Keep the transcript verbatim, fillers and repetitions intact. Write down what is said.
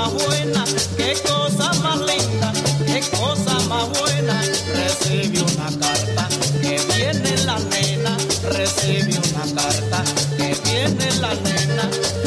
más buena, qué cosa más linda, qué cosa más buena. Recibí una carta que viene la nena, recibí una carta que viene la nena.